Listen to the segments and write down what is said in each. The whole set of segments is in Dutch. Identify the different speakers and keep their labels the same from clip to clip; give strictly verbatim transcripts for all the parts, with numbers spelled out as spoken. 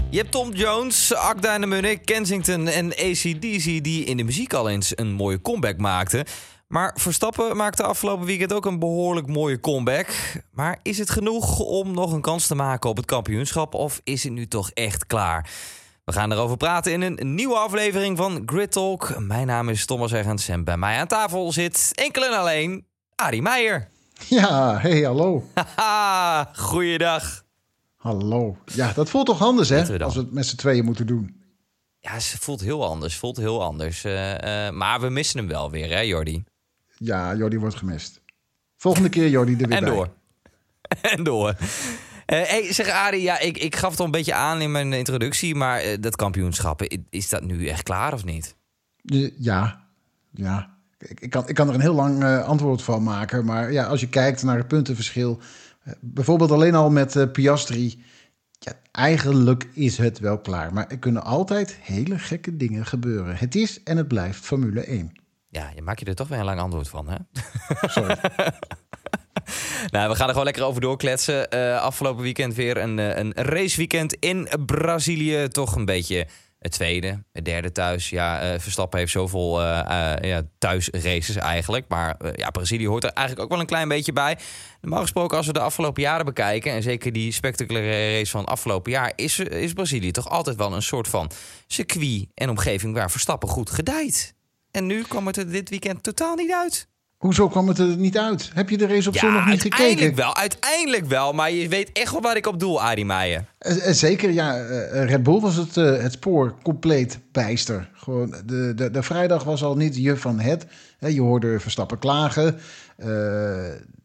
Speaker 1: Je hebt Tom Jones, Akda en de Munnik, Kensington en A C D C die in de muziek al eens een mooie comeback maakten. Maar Verstappen maakte afgelopen weekend ook een behoorlijk mooie comeback. Maar is het genoeg om nog een kans te maken op het kampioenschap of is het nu toch echt klaar? We gaan erover praten in een nieuwe aflevering van Grid Talk. Mijn naam is Thomas Eggens en bij mij aan tafel zit enkel en alleen Arie Meijer.
Speaker 2: Ja, hey, hallo.
Speaker 1: Haha, goeiedag.
Speaker 2: Hallo. Ja, dat voelt toch anders, hè? We als we het met z'n tweeën moeten doen.
Speaker 1: Ja, het voelt heel anders. Voelt heel anders. Uh, uh, maar we missen hem wel weer, hè, Jordi?
Speaker 2: Ja, Jordi wordt gemist. Volgende keer Jordi er weer
Speaker 1: en
Speaker 2: bij.
Speaker 1: Door. en door. Uh, hey, zeg Arie, ja, ik, ik gaf het al een beetje aan in mijn introductie, maar uh, dat kampioenschap, is dat nu echt klaar of niet?
Speaker 2: Uh, ja, ja. Ik, ik, kan, ik kan er een heel lang uh, antwoord van maken, maar ja, als je kijkt naar het puntenverschil, uh, bijvoorbeeld alleen al met uh, Piastri, ja, eigenlijk is het wel klaar. Maar er kunnen altijd hele gekke dingen gebeuren. Het is en het blijft Formule één.
Speaker 1: Ja, je maakt je er toch weer een lang antwoord van, hè?
Speaker 2: Sorry.
Speaker 1: Nou, we gaan er gewoon lekker over doorkletsen. Uh, afgelopen weekend weer een, een raceweekend in Brazilië. Toch een beetje het tweede, het derde thuis. Ja, uh, Verstappen heeft zoveel uh, uh, ja, thuisraces eigenlijk. Maar uh, ja, Brazilië hoort er eigenlijk ook wel een klein beetje bij. Normaal gesproken, als we de afgelopen jaren bekijken, en zeker die spectaculaire race van afgelopen jaar, is, is Brazilië toch altijd wel een soort van circuit en omgeving waar Verstappen goed gedijt. En nu kwam het er dit weekend totaal niet uit.
Speaker 2: Hoezo kwam het er niet uit? Heb je de race op
Speaker 1: ja,
Speaker 2: zondag niet gekeken?
Speaker 1: Uiteindelijk wel, uiteindelijk wel. Maar je weet echt wel waar ik op doel, Arie Meijer.
Speaker 2: Zeker, ja. Red Bull was het, uh, het spoor compleet bijster. Gewoon de, de, de vrijdag was al niet je van het. Je hoorde Verstappen klagen. Uh,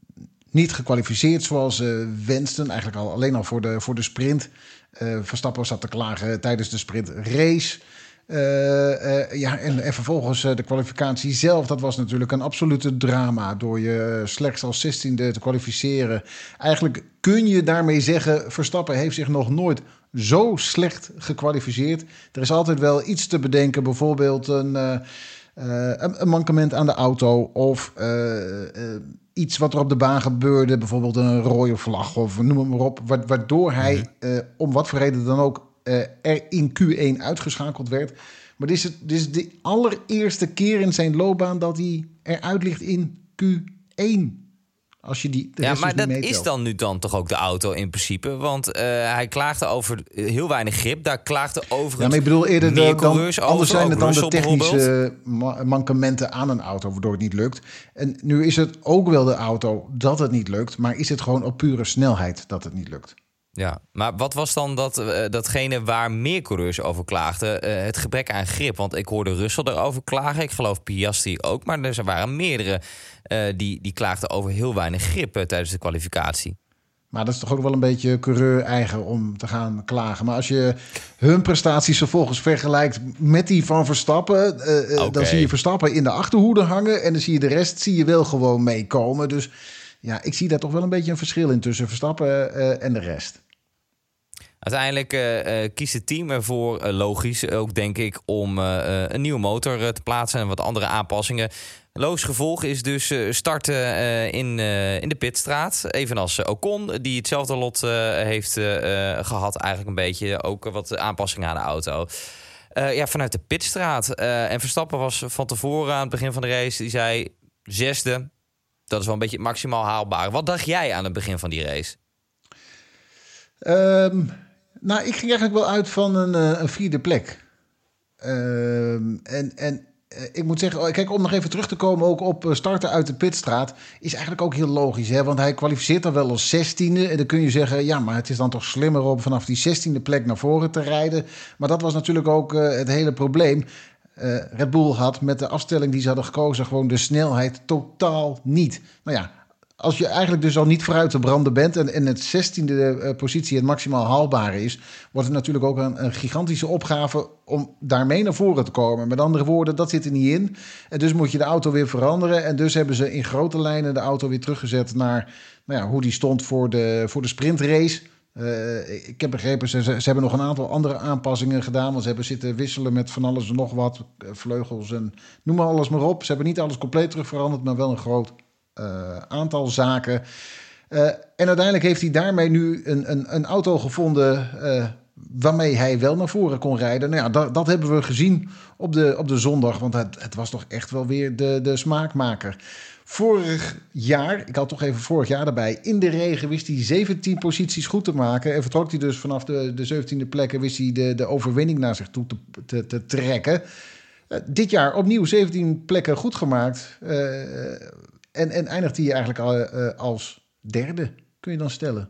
Speaker 2: niet gekwalificeerd zoals ze uh, wensten. Eigenlijk al, alleen al voor de, voor de sprint. Uh, Verstappen zat te klagen tijdens de sprintrace. Uh, uh, ja, en, en vervolgens uh, de kwalificatie zelf. Dat was natuurlijk een absolute drama. Door je slechts als zestiende te kwalificeren. Eigenlijk kun je daarmee zeggen, Verstappen heeft zich nog nooit zo slecht gekwalificeerd. Er is altijd wel iets te bedenken. Bijvoorbeeld een, uh, uh, een, een mankement aan de auto. Of uh, uh, iets wat er op de baan gebeurde. Bijvoorbeeld een rode vlag of noem het maar op. Waardoor hij, uh, om wat voor reden dan ook, Uh, er in Q één uitgeschakeld werd. Maar dit is, het, dit is de allereerste keer in zijn loopbaan dat hij eruit ligt in Q één. Als je die de
Speaker 1: ja, maar dat
Speaker 2: meetelt.
Speaker 1: Is dan nu dan toch ook de auto in principe? Want uh, hij klaagde over heel weinig grip. Daar klaagde overigens
Speaker 2: ja, maar ik bedoel eerder
Speaker 1: meer
Speaker 2: dan,
Speaker 1: coureurs
Speaker 2: anders
Speaker 1: over.
Speaker 2: zijn het dan
Speaker 1: Russell
Speaker 2: de technische ma- mankementen aan een auto, waardoor het niet lukt. En nu is het ook wel de auto dat het niet lukt. Maar is het gewoon op pure snelheid dat het niet lukt?
Speaker 1: Ja, maar wat was dan dat, uh, datgene waar meer coureurs over klaagden? Uh, het gebrek aan grip. Want ik hoorde Russell erover klagen. Ik geloof Piastri ook. Maar er waren meerdere uh, die, die klaagden over heel weinig grip uh, tijdens de kwalificatie.
Speaker 2: Maar dat is toch ook wel een beetje coureur-eigen om te gaan klagen. Maar als je hun prestaties vervolgens vergelijkt met die van Verstappen, Uh, okay. Dan zie je Verstappen in de achterhoede hangen. En dan zie je de rest zie je wel gewoon meekomen. Dus ja, ik zie daar toch wel een beetje een verschil in tussen Verstappen uh, en de rest.
Speaker 1: Uiteindelijk uh, uh, kiest het team ervoor, uh, logisch ook denk ik, om uh, uh, een nieuwe motor uh, te plaatsen en wat andere aanpassingen. Logisch gevolg is dus uh, starten uh, in, uh, in de pitstraat. Evenals uh, Ocon, die hetzelfde lot uh, heeft uh, gehad. Eigenlijk een beetje ook wat aanpassingen aan de auto. Uh, ja, vanuit de pitstraat. Uh, en Verstappen was van tevoren aan het begin van de race. Die zei zesde. Dat is wel een beetje het maximaal haalbaar. Wat dacht jij aan het begin van die race?
Speaker 2: Um, nou, ik ging eigenlijk wel uit van een, uh, een vierde plek. Um, en en uh, ik moet zeggen, kijk, om nog even terug te komen ook op starten uit de pitstraat, is eigenlijk ook heel logisch. Hè? Want hij kwalificeert dan wel als zestiende. En dan kun je zeggen, ja, maar het is dan toch slimmer om vanaf die zestiende plek naar voren te rijden. Maar dat was natuurlijk ook uh, het hele probleem. Uh, Red Bull had met de afstelling die ze hadden gekozen gewoon de snelheid totaal niet. Nou ja, als je eigenlijk dus al niet vooruit te branden bent en, en het zestiende uh, positie het maximaal haalbare is, wordt het natuurlijk ook een, een gigantische opgave om daarmee naar voren te komen. Met andere woorden, dat zit er niet in. En dus moet je de auto weer veranderen. En dus hebben ze in grote lijnen de auto weer teruggezet naar nou ja, hoe die stond voor de, voor de sprintrace. Uh, ik heb begrepen, ze, ze hebben nog een aantal andere aanpassingen gedaan. Want ze hebben zitten wisselen met van alles en nog wat. Uh, vleugels en noem maar alles maar op. Ze hebben niet alles compleet terug veranderd, maar wel een groot uh, aantal zaken. Uh, en uiteindelijk heeft hij daarmee nu een, een, een auto gevonden Uh, waarmee hij wel naar voren kon rijden. Nou ja, dat, dat hebben we gezien op de, op de zondag. Want het, het was toch echt wel weer de, de smaakmaker. Vorig jaar, ik had toch even vorig jaar erbij... in de regen wist hij zeventien posities goed te maken. En vertrok hij dus vanaf de, de zeventiende plek... en wist hij de, de overwinning naar zich toe te, te, te trekken. Uh, dit jaar opnieuw zeventien plekken goed gemaakt. Uh, en, en eindigt hij eigenlijk al, uh, als derde, kun je dan stellen.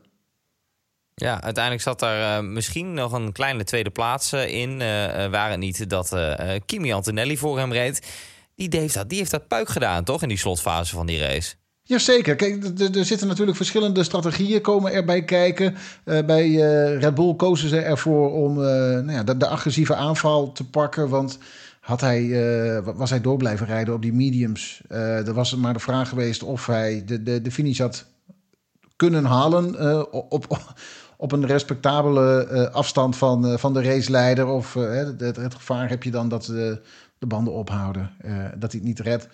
Speaker 1: Ja, uiteindelijk zat daar uh, misschien nog een kleine tweede plaats uh, in. Uh, waar het niet dat uh, Kimi Antonelli voor hem reed. Die heeft, dat, die heeft dat puik gedaan, toch? In die slotfase van die race.
Speaker 2: Jazeker. Kijk, er zitten natuurlijk verschillende strategieën komen erbij kijken. Uh, bij uh, Red Bull kozen ze ervoor om uh, nou ja, de, de agressieve aanval te pakken. Want had hij, uh, was hij door blijven rijden op die mediums? Uh, er was maar de vraag geweest of hij de, de, de finish had kunnen halen uh, op... op op een respectabele uh, afstand van, uh, van de raceleider. Of uh, het, het gevaar heb je dan dat uh, de banden ophouden. Uh, dat hij het niet redt.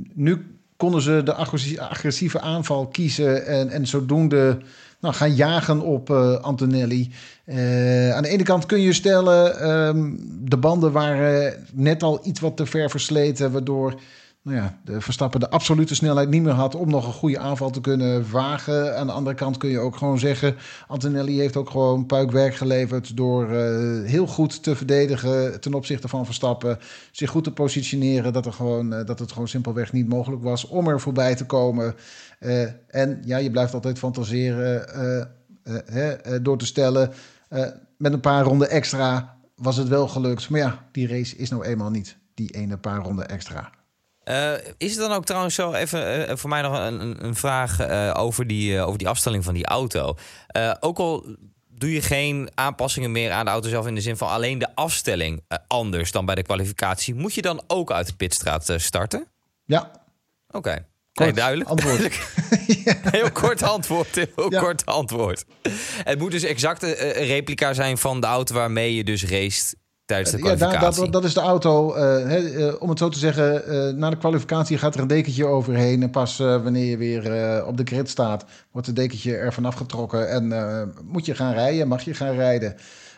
Speaker 2: Nu konden ze de agressieve aanval kiezen. En, en zodoende nou, gaan jagen op uh, Antonelli. Uh, aan de ene kant kun je stellen... Um, de banden waren net al iets wat te ver versleten. Waardoor... Nou ja, de Verstappen de absolute snelheid niet meer had om nog een goede aanval te kunnen wagen. Aan de andere kant kun je ook gewoon zeggen... Antonelli heeft ook gewoon puikwerk geleverd door uh, heel goed te verdedigen ten opzichte van Verstappen. Zich goed te positioneren dat, er gewoon, uh, dat het gewoon simpelweg niet mogelijk was om er voorbij te komen. Uh, en ja, je blijft altijd fantaseren uh, uh, uh, door te stellen. Uh, met een paar ronden extra was het wel gelukt. Maar ja, die race is nou eenmaal niet die ene paar ronden extra.
Speaker 1: Uh, is het dan ook trouwens zo, even uh, voor mij nog een, een vraag uh, over, die, uh, over die afstelling van die auto. Uh, ook al doe je geen aanpassingen meer aan de auto zelf in de zin van alleen de afstelling uh, anders dan bij de kwalificatie, moet je dan ook uit de pitstraat uh, starten?
Speaker 2: Ja.
Speaker 1: Oké. Okay.
Speaker 2: Kort
Speaker 1: Nee, duidelijk.
Speaker 2: Antwoord.
Speaker 1: ja. Heel kort antwoord. Heel
Speaker 2: ja. kort
Speaker 1: antwoord. Het moet dus exact een uh, replica zijn van de auto waarmee je dus raced tijdens de kwalificatie.
Speaker 2: Ja, dat, dat is de auto. Uh, he, uh, om het zo te zeggen, uh, na de kwalificatie gaat er een dekentje overheen. En pas uh, wanneer je weer uh, op de grid staat, wordt het dekentje ervan afgetrokken. En uh, moet je gaan rijden, mag je gaan rijden.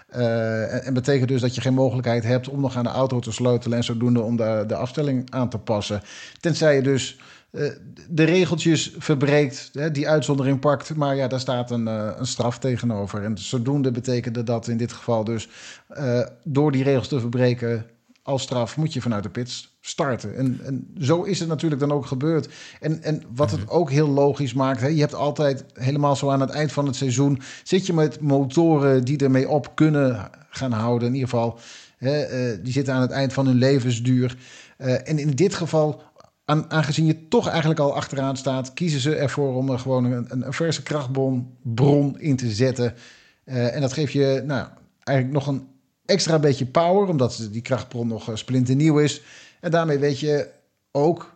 Speaker 2: Uh, en, en betekent dus dat je geen mogelijkheid hebt om nog aan de auto te sleutelen en zodoende om de, de afstelling aan te passen. Tenzij je dus uh, de regeltjes verbreekt, hè, die uitzondering pakt. Maar ja, daar staat een, uh, een straf tegenover. En zodoende betekende dat in dit geval dus uh, door die regels te verbreken als straf moet je vanuit de pits starten. En, en zo is het natuurlijk dan ook gebeurd. En, en wat het ook heel logisch maakt, hè, je hebt altijd helemaal zo aan het eind van het seizoen, zit je met motoren die ermee op kunnen gaan houden. In ieder geval, hè, uh, die zitten aan het eind van hun levensduur. Uh, en in dit geval, aan, aangezien je toch eigenlijk al achteraan staat, kiezen ze ervoor om er gewoon een, een verse krachtbron bron in te zetten. Uh, en dat geeft je nou, eigenlijk nog een extra beetje power, omdat die krachtbron nog splinternieuw is. En daarmee weet je ook,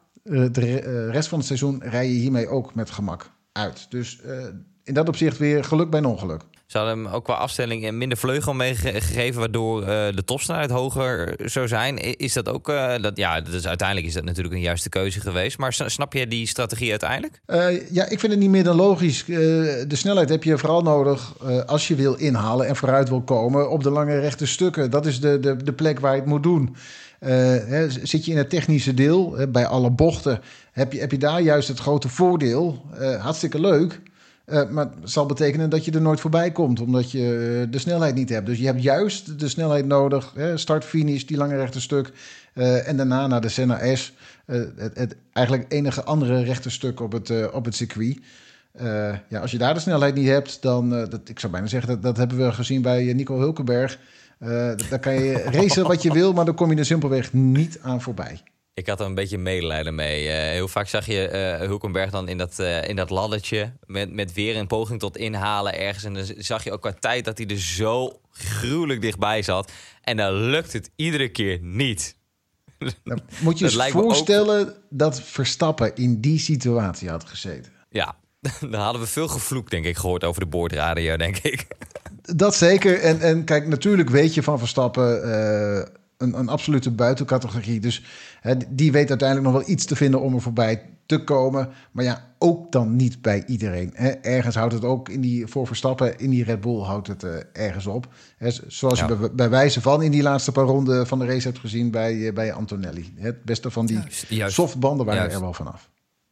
Speaker 2: de rest van het seizoen rij je hiermee ook met gemak uit. Dus uh, in dat opzicht weer geluk bij een ongeluk.
Speaker 1: Ze hadden hem ook qua afstelling meer vleugel meegegeven, waardoor uh, de topsnelheid hoger zou zijn. Is dat ook, uh, dat, ja, dus uiteindelijk is dat natuurlijk een juiste keuze geweest. Maar snap je die strategie uiteindelijk?
Speaker 2: Uh, ja, ik vind het niet meer dan logisch. Uh, de snelheid heb je vooral nodig uh, als je wil inhalen en vooruit wil komen op de lange rechte stukken. Dat is de, de, de plek waar je het moet doen. Uh, hè, zit je in het technische deel, hè, bij alle bochten, heb je, heb je daar juist het grote voordeel. Uh, hartstikke leuk. Uh, maar het zal betekenen dat je er nooit voorbij komt, omdat je uh, de snelheid niet hebt. Dus je hebt juist de snelheid nodig, hè, start-finish, die lange rechte stuk. Uh, en daarna naar de Senna S, uh, het, het eigenlijk enige andere rechte stuk op het, uh, op het circuit. Uh, ja, als je daar de snelheid niet hebt, dan, uh, dat, ik zou bijna zeggen, dat, dat hebben we gezien bij Nico Hülkenberg. Uh, dan kan je racen wat je wil, maar dan kom je er simpelweg niet aan voorbij.
Speaker 1: Ik had er een beetje medelijden mee. Uh, heel vaak zag je uh, Hülkenberg dan in dat, uh, in dat laddertje met, met weer een poging tot inhalen ergens. En dan zag je ook qua tijd dat hij er zo gruwelijk dichtbij zat. En dan lukt het iedere keer niet.
Speaker 2: Nou, moet je je voorstellen ook dat Verstappen in die situatie had gezeten.
Speaker 1: Ja, dan hadden we veel gevloekt, denk ik, gehoord over de boordradio, denk ik.
Speaker 2: Dat zeker. En, en kijk, natuurlijk weet je van Verstappen Uh, Een, een absolute buitencategorie. Dus hè, die weet uiteindelijk nog wel iets te vinden om er voorbij te komen. Maar ja, ook dan niet bij iedereen. Hè. Ergens houdt het ook in die, voor Verstappen in die Red Bull houdt het uh, ergens op. Hè, zoals ja. je bij, bij wijze van in die laatste paar ronden van de race hebt gezien bij, uh, bij Antonelli. Het beste van die juist, juist. softbanden waren juist. er wel vanaf.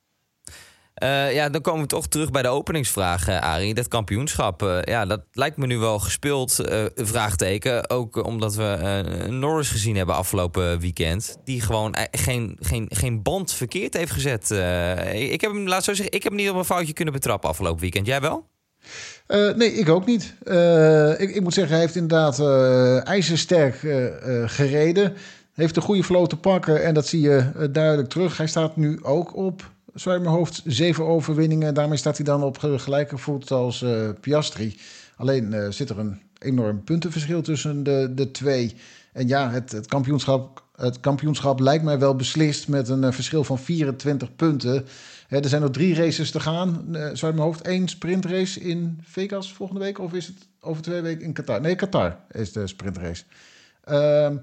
Speaker 1: Uh, ja, dan komen we toch terug bij de openingsvraag, uh, Arie. Dat kampioenschap, uh, ja, dat lijkt me nu wel gespeeld, uh, vraagteken. Ook omdat we uh, Norris gezien hebben afgelopen weekend. Die gewoon uh, geen, geen, geen band verkeerd heeft gezet. Uh, ik heb hem, laat zo zeggen, ik heb hem niet op een foutje kunnen betrappen afgelopen weekend. Jij wel?
Speaker 2: Uh, nee, ik ook niet. Uh, ik, ik moet zeggen, hij heeft inderdaad uh, ijzersterk uh, uh, gereden. Heeft een goede flow te pakken en dat zie je uh, duidelijk terug. Hij staat nu ook op... Zo uit mijn hoofd, zeven overwinningen. Daarmee staat hij dan op gelijke voet als uh, Piastri. Alleen uh, zit er een enorm puntenverschil tussen de, de twee. En ja, het, het, kampioenschap, het kampioenschap lijkt mij wel beslist met een uh, verschil van vierentwintig punten. Hè, er zijn nog drie races te gaan. Uh, zo uit mijn hoofd, één sprintrace in Vegas volgende week. Of is het over twee weken in Qatar? Nee, Qatar is de sprintrace. Um,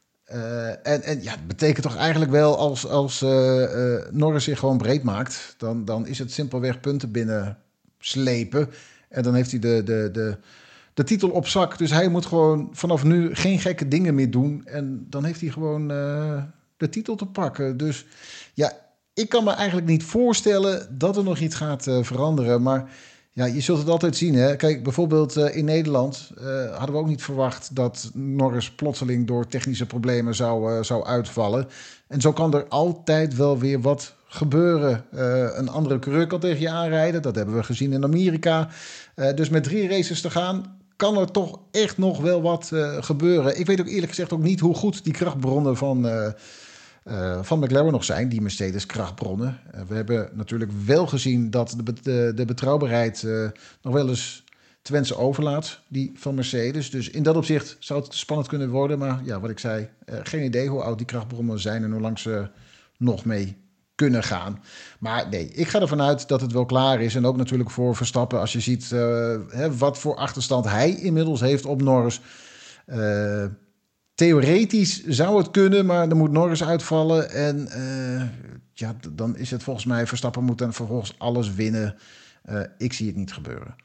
Speaker 2: Uh, en, en ja, het betekent toch eigenlijk wel als, als uh, uh, Norris zich gewoon breed maakt, dan, dan is het simpelweg punten binnen slepen. En dan heeft hij de, de, de, de titel op zak. Dus hij moet gewoon vanaf nu geen gekke dingen meer doen. En dan heeft hij gewoon uh, de titel te pakken. Dus ja, ik kan me eigenlijk niet voorstellen dat er nog iets gaat uh, veranderen. Maar ja, je zult het altijd zien. Hè? Kijk, bijvoorbeeld uh, in Nederland uh, hadden we ook niet verwacht dat Norris plotseling door technische problemen zou, uh, zou uitvallen. En zo kan er altijd wel weer wat gebeuren. Uh, een andere coureur kan tegen je aanrijden. Dat hebben we gezien in Amerika. Uh, dus met drie races te gaan kan er toch echt nog wel wat uh, gebeuren. Ik weet ook eerlijk gezegd ook niet hoe goed die krachtbronnen van... Uh, Uh, van McLaren nog zijn, die Mercedes krachtbronnen. Uh, we hebben natuurlijk wel gezien dat de, de, de betrouwbaarheid uh, nog wel eens te wensen overlaat, die van Mercedes. Dus in dat opzicht zou het spannend kunnen worden. Maar ja, wat ik zei, uh, geen idee hoe oud die krachtbronnen zijn en hoe lang ze nog mee kunnen gaan. Maar nee, ik ga ervan uit dat het wel klaar is. En ook natuurlijk voor Verstappen, als je ziet uh, hè, wat voor achterstand hij inmiddels heeft op Norris. Uh, Theoretisch zou het kunnen, maar dan moet Norris uitvallen. En uh, ja, dan is het volgens mij... Verstappen moet dan vervolgens alles winnen. Uh, ik zie het niet gebeuren.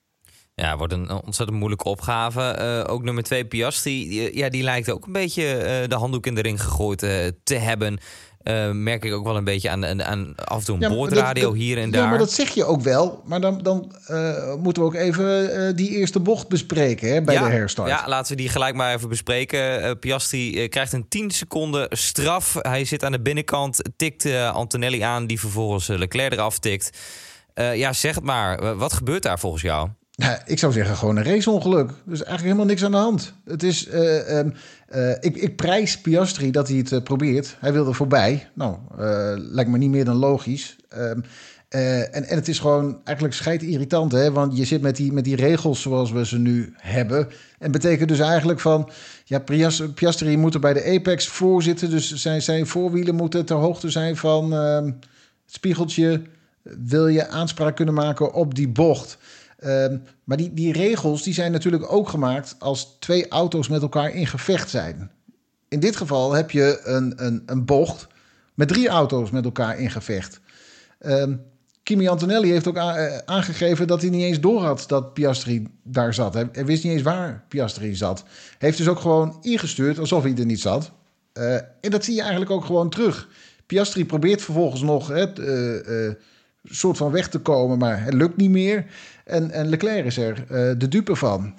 Speaker 1: Ja, wordt een ontzettend moeilijke opgave. Uh, ook nummer twee, Piastri. Die, ja, die lijkt ook een beetje uh, de handdoek in de ring gegooid uh, te hebben. Uh, merk ik ook wel een beetje aan, aan, aan af en toe een ja, boordradio dat, dat, hier en daar.
Speaker 2: Ja, maar dat zeg je ook wel. Maar dan, dan uh, moeten we ook even uh, die eerste bocht bespreken hè, bij
Speaker 1: ja,
Speaker 2: de herstart.
Speaker 1: Ja, laten we die gelijk maar even bespreken. Uh, Piastri uh, krijgt een tien seconden straf. Hij zit aan de binnenkant, tikt uh, Antonelli aan... die vervolgens uh, Leclerc eraf tikt. Uh, ja, zeg het maar. Uh, wat gebeurt daar volgens jou?
Speaker 2: Nou, ik zou zeggen gewoon een raceongeluk. Dus eigenlijk helemaal niks aan de hand. Het is, uh, um, uh, ik, ik prijs Piastri dat hij het uh, probeert. Hij wil er voorbij. Nou, uh, lijkt me niet meer dan logisch. Um, uh, en, en het is gewoon eigenlijk scheidirritant, hè? Want je zit met die, met die regels zoals we ze nu hebben. En betekent dus eigenlijk van... Ja, Piastri moet er bij de apex voor zitten. Dus zijn, zijn voorwielen moeten ter hoogte zijn van uh, het spiegeltje. Wil je aanspraak kunnen maken op die bocht... Um, maar die, die regels die zijn natuurlijk ook gemaakt als twee auto's met elkaar in gevecht zijn. In dit geval heb je een, een, een bocht met drie auto's met elkaar in gevecht. Um, Kimi Antonelli heeft ook a- aangegeven dat hij niet eens doorhad dat Piastri daar zat. Hij, hij wist niet eens waar Piastri zat. Hij heeft dus ook gewoon ingestuurd alsof hij er niet zat. Uh, en dat zie je eigenlijk ook gewoon terug. Piastri probeert vervolgens nog het uh, uh, soort van weg te komen, maar het lukt niet meer. En, en Leclerc is er uh, de dupe van.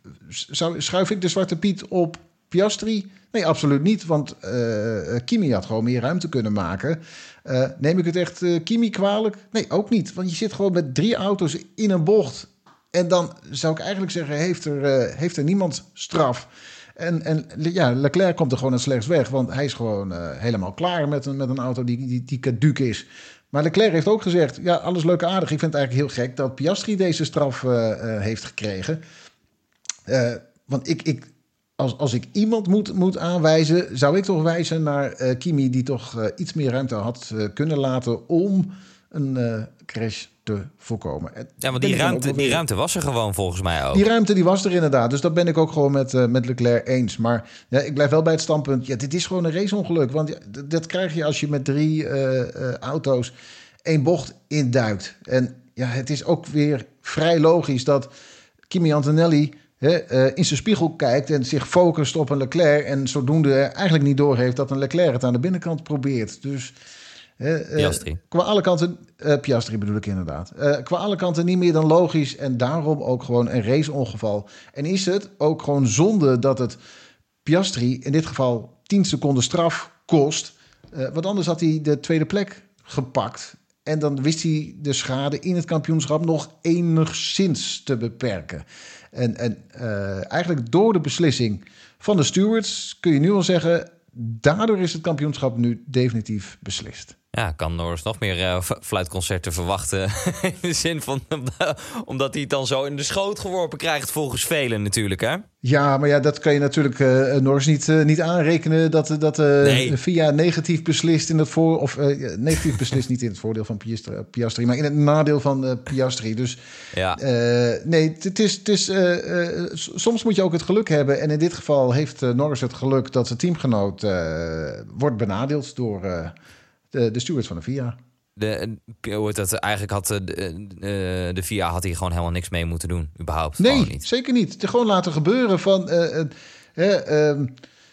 Speaker 2: Zou, schuif ik de zwarte piet op Piastri? Nee, absoluut niet, want uh, Kimi had gewoon meer ruimte kunnen maken. Uh, neem ik het echt uh, Kimi kwalijk? Nee, ook niet, want je zit gewoon met drie auto's in een bocht. En dan zou ik eigenlijk zeggen, heeft er, uh, heeft er niemand straf. En, en ja, Leclerc komt er gewoon het slechts weg, want hij is gewoon uh, helemaal klaar met een, met een auto die, die, die caduc is. Maar Leclerc heeft ook gezegd, ja, alles leuk en aardig. Ik vind het eigenlijk heel gek dat Piastri deze straf uh, uh, heeft gekregen. Uh, want ik, ik, als, als ik iemand moet, moet aanwijzen, zou ik toch wijzen naar uh, Kimi... die toch uh, iets meer ruimte had uh, kunnen laten om een uh, crash te voorkomen.
Speaker 1: Ja, want die ruimte, die ruimte was er gewoon volgens mij ook.
Speaker 2: Die ruimte die was er inderdaad. Dus dat ben ik ook gewoon met, uh, met Leclerc eens. Maar ja, ik blijf wel bij het standpunt. Ja, dit is gewoon een raceongeluk. Want ja, dat, dat krijg je als je met drie uh, uh, auto's één bocht induikt. En ja, het is ook weer vrij logisch dat Kimi Antonelli He, uh, in zijn spiegel kijkt en zich focust op een Leclerc en zodoende eigenlijk niet doorheeft dat een Leclerc het aan de binnenkant probeert. Dus he, uh,
Speaker 1: Piastri.
Speaker 2: Qua alle kanten, uh, Piastri bedoel ik inderdaad, uh, qua alle kanten niet meer dan logisch en daarom ook gewoon een raceongeval. En is het ook gewoon zonde dat het Piastri in dit geval tien seconden straf kost, uh, want anders had hij de tweede plek gepakt. En dan wist hij de schade in het kampioenschap nog enigszins te beperken. En, en uh, eigenlijk door de beslissing van de stewards kun je nu al zeggen, daardoor is het kampioenschap nu definitief beslist.
Speaker 1: Ja, kan Norris nog meer uh, fluitconcerten verwachten. In de zin van, omdat hij het dan zo in de schoot geworpen krijgt volgens velen natuurlijk, hè?
Speaker 2: Ja, maar ja, dat kan je natuurlijk uh, Norris niet, uh, niet aanrekenen dat, dat uh, nee. V I A negatief beslist in het voor of uh, negatief beslist niet in het voordeel van Piastri, Piastri maar in het nadeel van uh, Piastri. Dus ja. uh, nee, het is, het is uh, uh, soms moet je ook het geluk hebben. En in dit geval heeft uh, Norris het geluk dat zijn teamgenoot uh, wordt benadeeld door Uh, De, de stewards van de V I A.
Speaker 1: De, hoe het dat, eigenlijk had de, de, de V I A had hier gewoon helemaal niks mee moeten doen, überhaupt.
Speaker 2: Nee,
Speaker 1: niet.
Speaker 2: Zeker niet. Het gewoon laten gebeuren van Uh, uh, uh, uh,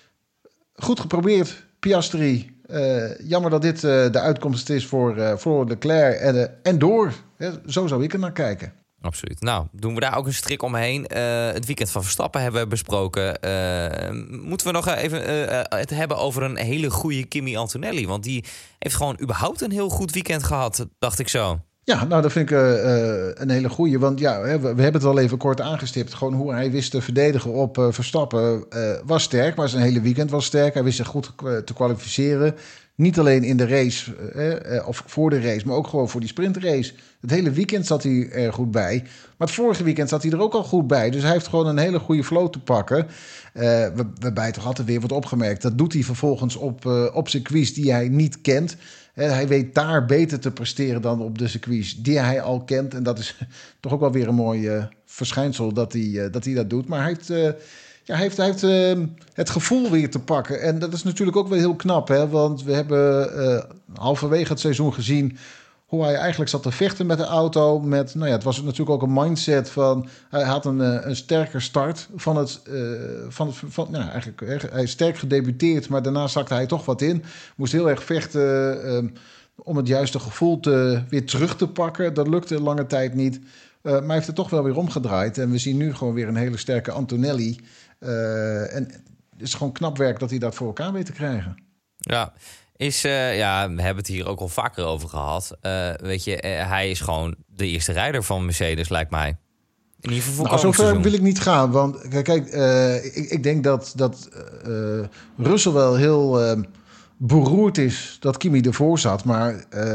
Speaker 2: goed geprobeerd, Piastri. Uh, jammer dat dit uh, de uitkomst is voor, uh, voor Leclerc en, uh, en door. Uh, zo zou ik er naar kijken.
Speaker 1: Absoluut. Nou, doen we daar ook een strik omheen. Uh, het weekend van Verstappen hebben we besproken. Uh, moeten we nog even uh, het hebben over een hele goede Kimi Antonelli? Want die heeft gewoon überhaupt een heel goed weekend gehad, dacht ik zo.
Speaker 2: Ja, nou, dat vind ik uh, een hele goeie. Want ja, we, we hebben het al even kort aangestipt. Gewoon hoe hij wist te verdedigen op uh, Verstappen uh, was sterk. Maar zijn hele weekend was sterk. Hij wist zich goed te kwalificeren. Niet alleen in de race, eh, of voor de race, maar ook gewoon voor die sprintrace. Het hele weekend zat hij er goed bij. Maar het vorige weekend zat hij er ook al goed bij. Dus hij heeft gewoon een hele goede flow te pakken. Uh, waarbij toch altijd weer wordt opgemerkt. Dat doet hij vervolgens op, uh, op circuits die hij niet kent. Uh, hij weet daar beter te presteren dan op de circuits die hij al kent. En dat is toch ook wel weer een mooi uh, verschijnsel dat hij, uh, dat hij dat doet. Maar hij heeft Uh, Ja, hij heeft, hij heeft uh, het gevoel weer te pakken. En dat is natuurlijk ook wel heel knap. Hè? Want we hebben uh, halverwege het seizoen gezien hoe hij eigenlijk zat te vechten met de auto. Met, nou ja, het was natuurlijk ook een mindset van hij had een, een sterker start van het. Uh, van het van, nou, eigenlijk, hij is sterk gedebuteerd, maar daarna zakte hij toch wat in. Moest heel erg vechten uh, om het juiste gevoel te, weer terug te pakken. Dat lukte lange tijd niet. Uh, maar hij heeft het toch wel weer omgedraaid. En we zien nu gewoon weer een hele sterke Antonelli. Uh, en het is gewoon knap werk dat hij dat voor elkaar weet te krijgen.
Speaker 1: Ja, is, uh, ja, we hebben het hier ook al vaker over gehad. Uh, weet je, uh, hij is gewoon de eerste rijder van Mercedes, lijkt mij. In ieder geval
Speaker 2: nou, zover wil ik niet gaan. Want kijk, uh, ik, ik denk dat, dat uh, Russell wel heel uh, beroerd is dat Kimi ervoor zat. Maar uh,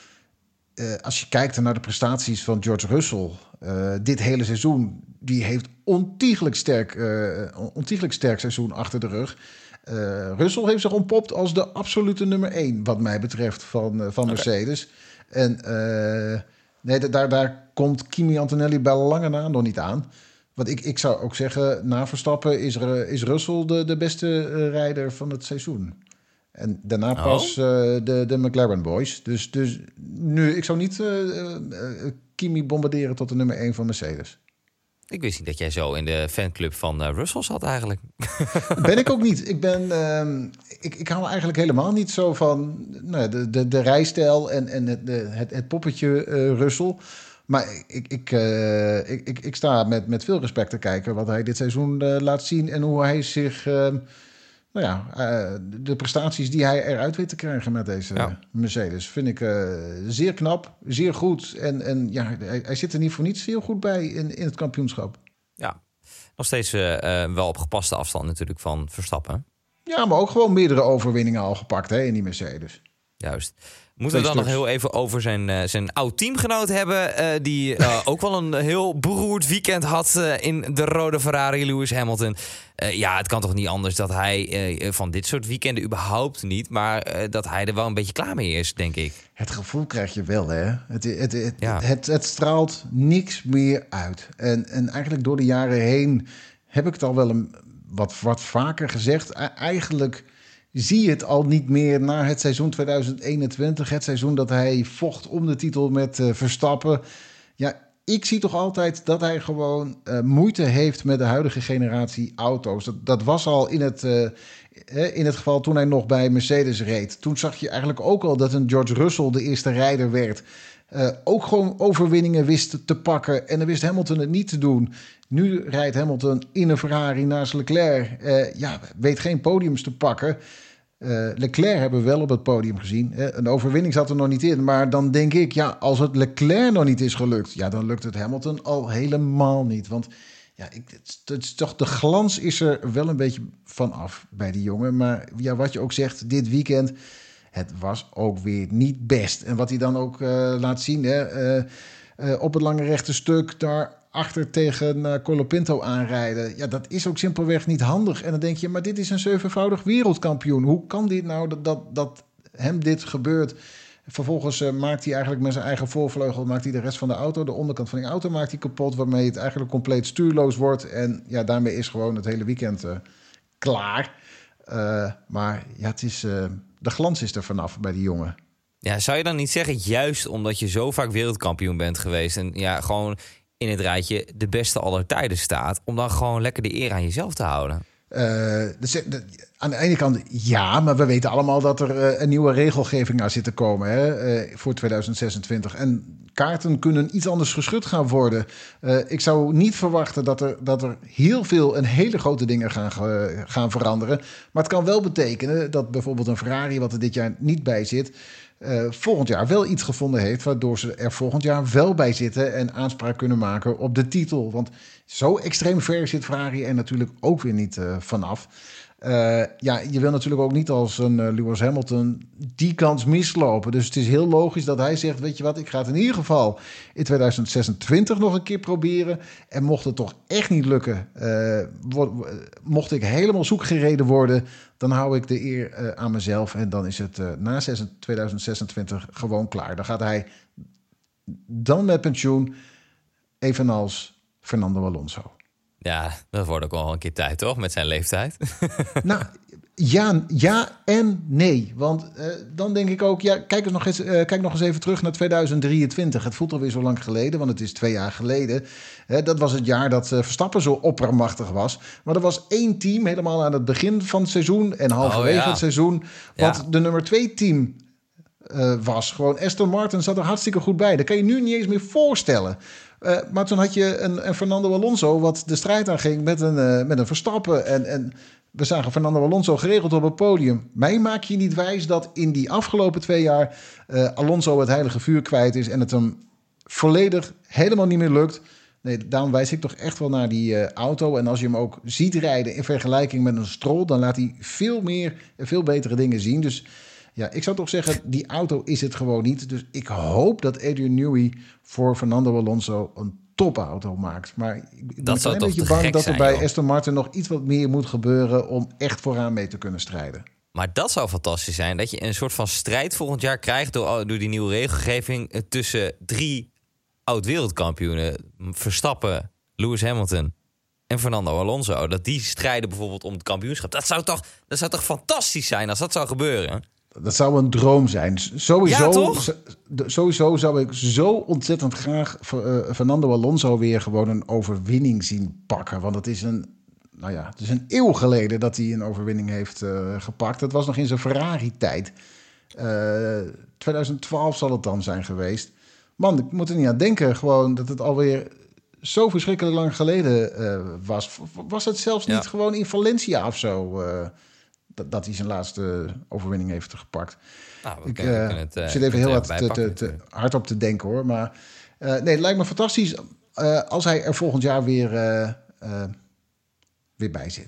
Speaker 2: uh, als je kijkt naar de prestaties van George Russell Uh, dit hele seizoen, die heeft ontiegelijk sterk, uh, ontiegelijk sterk seizoen achter de rug. Uh, Russell heeft zich ontpopt als de absolute nummer één, wat mij betreft, van, uh, van Mercedes. Okay. En uh, nee, daar, daar komt Kimi Antonelli bij lange na nog niet aan. Want ik, ik zou ook zeggen, na Verstappen is, er, is Russell de, de beste uh, rijder van het seizoen. En daarna oh. pas uh, de, de McLaren boys. Dus, dus nu, ik zou niet uh, uh, Kimi bombarderen tot de nummer één van Mercedes.
Speaker 1: Ik wist niet dat jij zo in de fanclub van uh, Russell zat eigenlijk.
Speaker 2: Ben ik ook niet. Ik, ben, uh, ik, ik hou eigenlijk helemaal niet zo van nou, de, de, de rijstijl en, en het, de, het, het poppetje uh, Russell. Maar ik, ik, uh, ik, ik, ik sta met, met veel respect te kijken wat hij dit seizoen uh, laat zien en hoe hij zich Uh, Nou ja, uh, de prestaties die hij eruit weet te krijgen met deze ja. Mercedes vind ik uh, zeer knap, zeer goed. En, en ja, hij, hij zit er niet voor niets heel goed bij in, in het kampioenschap.
Speaker 1: Ja, nog steeds uh, uh, wel op gepaste afstand natuurlijk van Verstappen.
Speaker 2: Ja, maar ook gewoon meerdere overwinningen al gepakt hè, in die Mercedes.
Speaker 1: Juist. Moeten we dan
Speaker 2: stuks.
Speaker 1: nog heel even over zijn, uh, zijn oud-teamgenoot hebben... Uh, die uh, ook wel een heel beroerd weekend had uh, in de rode Ferrari, Lewis Hamilton. Uh, ja, het kan toch niet anders dat hij uh, van dit soort weekenden überhaupt niet... maar uh, dat hij er wel een beetje klaar mee is, denk ik.
Speaker 2: Het gevoel krijg je wel, hè? Het, het, het,
Speaker 1: Ja.
Speaker 2: het, het, het straalt niks meer uit. En, en eigenlijk door de jaren heen heb ik het al wel een, wat, wat vaker gezegd. Eigenlijk zie je het al niet meer na het seizoen tweeduizend eenentwintig. Het seizoen dat hij vocht om de titel met uh, Verstappen. Ja, ik zie toch altijd dat hij gewoon uh, moeite heeft met de huidige generatie auto's. Dat, dat was al in het, uh, in het geval toen hij nog bij Mercedes reed. Toen zag je eigenlijk ook al dat een George Russell de eerste rijder werd. Uh, ook gewoon overwinningen wist te pakken. En dan wist Hamilton het niet te doen. Nu rijdt Hamilton in een Ferrari naast Leclerc. Uh, ja, weet geen podiums te pakken. Uh, Leclerc hebben we wel op het podium gezien. Uh, een overwinning zat er nog niet in. Maar dan denk ik, ja, als het Leclerc nog niet is gelukt... ja, dan lukt het Hamilton al helemaal niet. Want ja, ik, het, het is toch, de glans is er wel een beetje van af bij die jongen. Maar ja, wat je ook zegt, dit weekend... het was ook weer niet best. En wat hij dan ook uh, laat zien... Hè, uh, uh, op het lange rechte stuk... daar achter tegen uh, Colapinto aanrijden. Ja, dat is ook simpelweg niet handig. En dan denk je, maar dit is een zevenvoudig wereldkampioen. Hoe kan dit nou dat, dat, dat hem dit gebeurt? Vervolgens uh, maakt hij eigenlijk met zijn eigen voorvleugel... maakt hij de rest van de auto, de onderkant van die auto maakt hij kapot... waarmee het eigenlijk compleet stuurloos wordt. En ja, daarmee is gewoon het hele weekend uh, klaar. Uh, maar ja, het is, uh, de glans is er vanaf bij die jongen.
Speaker 1: Ja, zou je dan niet zeggen, juist omdat je zo vaak wereldkampioen bent geweest... en ja, gewoon in het rijtje de beste aller tijden staat... om dan gewoon lekker de eer aan jezelf te houden?
Speaker 2: Uh, dus, de, aan de ene kant ja, maar we weten allemaal dat er uh, een nieuwe regelgeving aan zit te komen hè, uh, voor tweeduizend zesentwintig. En kaarten kunnen iets anders geschud gaan worden. Uh, ik zou niet verwachten dat er, dat er heel veel en hele grote dingen gaan, uh, gaan veranderen. Maar het kan wel betekenen dat bijvoorbeeld een Ferrari, wat er dit jaar niet bij zit... Uh, volgend jaar wel iets gevonden heeft... waardoor ze er volgend jaar wel bij zitten... en aanspraak kunnen maken op de titel. Want zo extreem ver zit Ferrari er natuurlijk ook weer niet uh, vanaf. Uh, ja, je wil natuurlijk ook niet als een uh, Lewis Hamilton die kans mislopen. Dus het is heel logisch dat hij zegt... weet je wat, ik ga het in ieder geval in tweeduizend zesentwintig nog een keer proberen. En mocht het toch echt niet lukken... Uh, wo- mocht ik helemaal zoek gereden worden... dan hou ik de eer uh, aan mezelf. En dan is het uh, na tweeduizend zesentwintig gewoon klaar. Dan gaat hij dan met pensioen, evenals Fernando Alonso.
Speaker 1: Ja, dat wordt ook wel een keer tijd, toch? Met zijn leeftijd.
Speaker 2: Nou, ja, ja en nee. Want uh, dan denk ik ook... ja, kijk, eens nog eens, uh, kijk nog eens even terug naar tweeduizend drieëntwintig. Het voelt alweer zo lang geleden, want het is twee jaar geleden. Uh, dat was het jaar dat uh, Verstappen zo oppermachtig was. Maar er was één team helemaal aan het begin van het seizoen... en halverwege oh, ja. het seizoen, wat ja. de nummer twee team uh, was. Gewoon Aston Martin zat er hartstikke goed bij. Dat kan je nu niet eens meer voorstellen... Uh, maar toen had je een, een Fernando Alonso... wat de strijd aanging met een, uh, met een Verstappen. En, en we zagen Fernando Alonso geregeld op het podium. Mij maak je niet wijs dat in die afgelopen twee jaar... Uh, Alonso het heilige vuur kwijt is... en het hem volledig helemaal niet meer lukt. Nee, daarom wijs ik toch echt wel naar die uh, auto. En als je hem ook ziet rijden in vergelijking met een Stroll... dan laat hij veel meer en veel betere dingen zien. Dus... ja, ik zou toch zeggen, die auto is het gewoon niet. Dus ik hoop dat Adrian Newey voor Fernando Alonso een topauto maakt. Maar ik ben dat een klein beetje bang dat er zijn, bij joh. Aston Martin nog iets wat meer moet gebeuren... om echt vooraan mee te kunnen strijden.
Speaker 1: Maar dat zou fantastisch zijn. Dat je een soort van strijd volgend jaar krijgt... door, door die nieuwe regelgeving tussen drie oud-wereldkampioenen. Verstappen, Lewis Hamilton en Fernando Alonso. Dat die strijden bijvoorbeeld om het kampioenschap. Dat zou toch, dat zou toch fantastisch zijn als dat zou gebeuren?
Speaker 2: Dat zou een droom zijn. Sowieso,
Speaker 1: ja, toch?
Speaker 2: Sowieso zou ik zo ontzettend graag uh, Fernando Alonso weer gewoon een overwinning zien pakken. Want het is een, nou ja, het is een eeuw geleden dat hij een overwinning heeft uh, gepakt. Het was nog in zijn Ferrari-tijd. Uh, tweeduizend twaalf zal het dan zijn geweest. Man, ik moet er niet aan denken gewoon dat het alweer zo verschrikkelijk lang geleden uh, was. Was het zelfs niet ja. gewoon in Valencia of zo... Uh, Dat, dat hij zijn laatste overwinning heeft gepakt. Nou, ik uh, het, uh, zit even heel hard, te, te, te, hard op te denken, hoor. Maar uh, nee, het lijkt me fantastisch uh, als hij er volgend jaar weer, uh, uh, weer bij zit.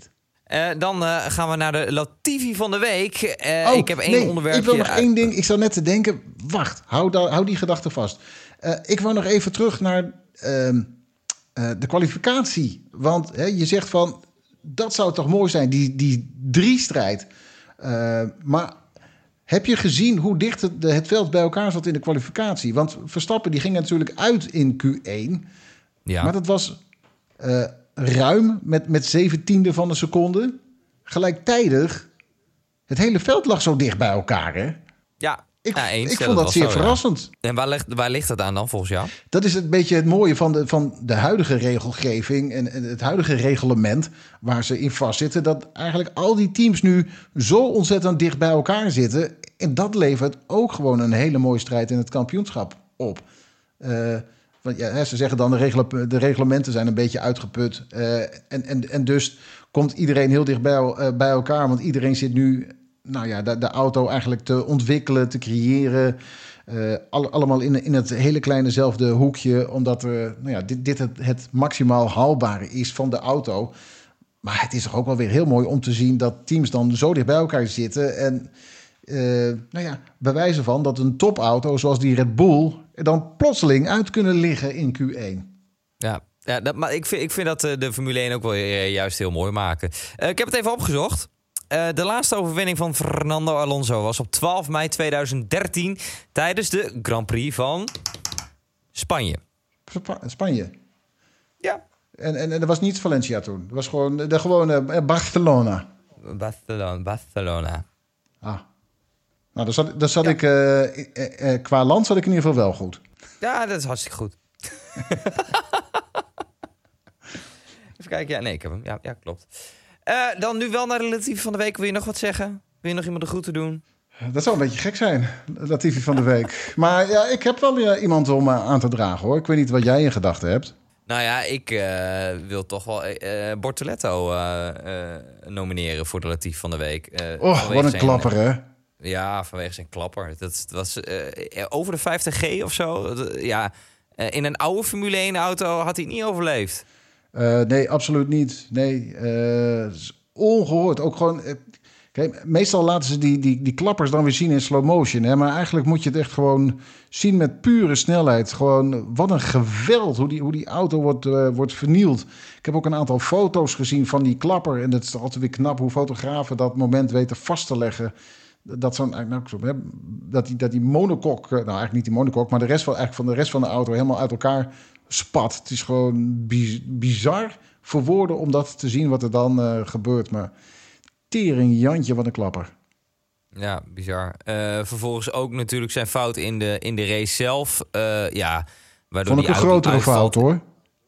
Speaker 1: Uh, dan uh, gaan we naar de Latifi van de week. Uh,
Speaker 2: oh,
Speaker 1: ik heb één
Speaker 2: nee,
Speaker 1: onderwerpje.
Speaker 2: Ik wil nog
Speaker 1: uit...
Speaker 2: één ding. Ik zat net te denken. Wacht, hou, da, hou die gedachte vast. Uh, ik wou nog even terug naar uh, uh, de kwalificatie. Want hè, je zegt van, dat zou toch mooi zijn, die, die drie-strijd. Uh, maar heb je gezien hoe dicht het, het veld bij elkaar zat in de kwalificatie? Want Verstappen die ging natuurlijk uit in Q één. Ja. Maar dat was uh, ruim met, met zeventiende van een seconde. Gelijktijdig, het hele veld lag zo dicht bij elkaar, hè?
Speaker 1: Ja,
Speaker 2: ik,
Speaker 1: ja eens,
Speaker 2: ik
Speaker 1: ja,
Speaker 2: vond dat, dat zeer
Speaker 1: zo,
Speaker 2: verrassend.
Speaker 1: Ja. En waar ligt, waar ligt dat aan dan volgens jou?
Speaker 2: Dat is een beetje het mooie van de, van de huidige regelgeving en, en het huidige reglement waar ze in vastzitten. Dat eigenlijk al die teams nu zo ontzettend dicht bij elkaar zitten. En dat levert ook gewoon een hele mooie strijd in het kampioenschap op. Uh, want ja, ze zeggen dan de, regel, de reglementen zijn een beetje uitgeput. Uh, en, en, en dus komt iedereen heel dicht bij, uh, bij elkaar. Want iedereen zit nu nou ja, de, de auto eigenlijk te ontwikkelen, te creëren. Uh, all, allemaal in, in het hele kleinezelfde hoekje. Omdat er, nou ja, dit, dit het, het maximaal haalbare is van de auto. Maar het is toch ook wel weer heel mooi om te zien dat teams dan zo dicht bij elkaar zitten. En uh, nou ja, bewijzen van dat een topauto zoals die Red Bull er dan plotseling uit kunnen liggen in Q één.
Speaker 1: Ja, ja dat, maar ik vind, ik vind dat de Formule één ook wel juist heel mooi maken. Uh, ik heb het even opgezocht. Uh, de laatste overwinning van Fernando Alonso was op twaalf mei tweeduizend dertien... tijdens de Grand Prix van Spanje.
Speaker 2: Sp- Spanje?
Speaker 1: Ja.
Speaker 2: En, en, en er was niet Valencia toen? Het was gewoon de gewone Barcelona?
Speaker 1: Barcelona. Barcelona.
Speaker 2: Ah. Nou, dan zat, dan zat ja. ik... Uh, uh, uh, qua land zat ik in ieder geval wel goed.
Speaker 1: Ja, dat is hartstikke goed. Even kijken. Ja, nee, ik heb hem. Ja, ja klopt. Uh, dan nu wel naar de Latifi van de week. Wil je nog wat zeggen? Wil je nog iemand de groeten doen?
Speaker 2: Dat zou een beetje gek zijn, de Latifi van de week. Maar ja, ik heb wel uh, iemand om uh, aan te dragen, hoor. Ik weet niet wat jij in gedachten hebt.
Speaker 1: Nou ja, ik uh, wil toch wel uh, Bortoletto uh, uh, nomineren voor de Latifi van de week. Uh,
Speaker 2: Och, wat een zijn, klapper, hè?
Speaker 1: Ja, vanwege zijn klapper. Dat was uh, over de vijftig G of zo. Ja, uh, in een oude Formule één auto had hij het niet overleefd.
Speaker 2: Uh, nee, absoluut niet. Nee, uh, ongehoord. Ook gewoon... Uh, kijk, meestal laten ze die, die, die klappers dan weer zien in slow motion. Hè? Maar eigenlijk moet je het echt gewoon zien met pure snelheid. Gewoon, wat een geweld hoe die, hoe die auto wordt, uh, wordt vernield. Ik heb ook een aantal foto's gezien van die klapper. En het is altijd weer knap hoe fotografen dat moment weten vast te leggen. Dat, zo'n, nou, dat, die, dat die monokok, nou eigenlijk niet die monokok, maar de rest van, eigenlijk van de rest van de auto helemaal uit elkaar spat. Het is gewoon bizar voor woorden om dat te zien wat er dan uh, gebeurt. Maar tering Jantje, wat een klapper.
Speaker 1: Ja, bizar. Uh, vervolgens ook natuurlijk zijn fout in de, in de race zelf. Uh, ja, waardoor
Speaker 2: Vond ik een grotere uitvalt. fout, hoor.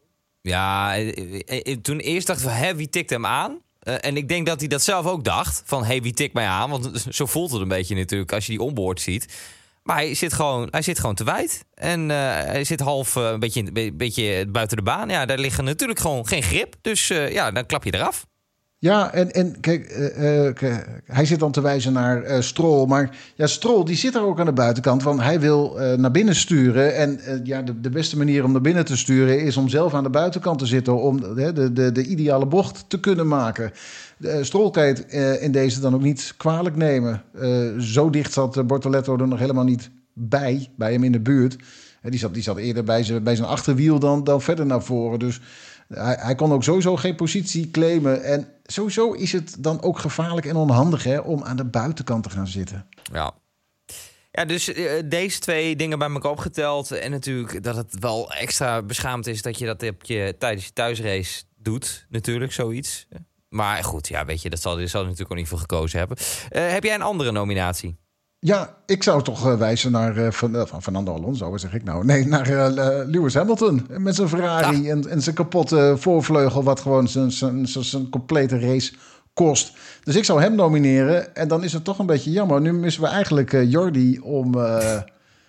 Speaker 1: Ja, toen eerst dachten we, hè, wie tikt hem aan? Uh, en ik denk dat hij dat zelf ook dacht. Van, hé, hey, wie tikt mij aan? Want zo voelt het een beetje natuurlijk als je die onboard ziet. Maar hij zit gewoon, hij zit gewoon te wijd. En uh, hij zit half uh, een beetje, een beetje buiten de baan. Ja, daar liggen natuurlijk gewoon geen grip. Dus uh, ja, dan klap je eraf.
Speaker 2: Ja, en, en kijk, uh, uh, kijk, hij zit dan te wijzen naar uh, Stroll. Maar ja, Stroll die zit er ook aan de buitenkant. Want hij wil uh, naar binnen sturen. En uh, ja, de, de beste manier om naar binnen te sturen is om zelf aan de buitenkant te zitten. Om uh, de, de, de ideale bocht te kunnen maken. Uh, Stroll kan je het uh, in deze dan ook niet kwalijk nemen. Uh, zo dicht zat uh, Bortoletto er nog helemaal niet bij, bij hem in de buurt. Uh, die, zat, die zat eerder bij zijn, bij zijn achterwiel dan, dan verder naar voren. Dus hij, hij kon ook sowieso geen positie claimen. En sowieso is het dan ook gevaarlijk en onhandig, hè, om aan de buitenkant te gaan zitten.
Speaker 1: Ja. Ja, dus uh, deze twee dingen bij elkaar opgeteld. En natuurlijk dat het wel extra beschaamd is dat je dat op je, tijdens je thuisrace doet. Natuurlijk, zoiets. Maar goed, ja, weet je, dat zal, dat zal natuurlijk ook niet voor gekozen hebben. Uh, heb jij een andere nominatie?
Speaker 2: Ja, ik zou toch uh, wijzen naar uh, van, uh, van Fernando Alonso, wat zeg ik nou? Nee, naar uh, Lewis Hamilton met zijn Ferrari ja. en, en zijn kapotte voorvleugel, wat gewoon zijn, zijn, zijn, zijn complete race kost. Dus ik zou hem nomineren en dan is het toch een beetje jammer. Nu missen we eigenlijk uh, Jordi om uh,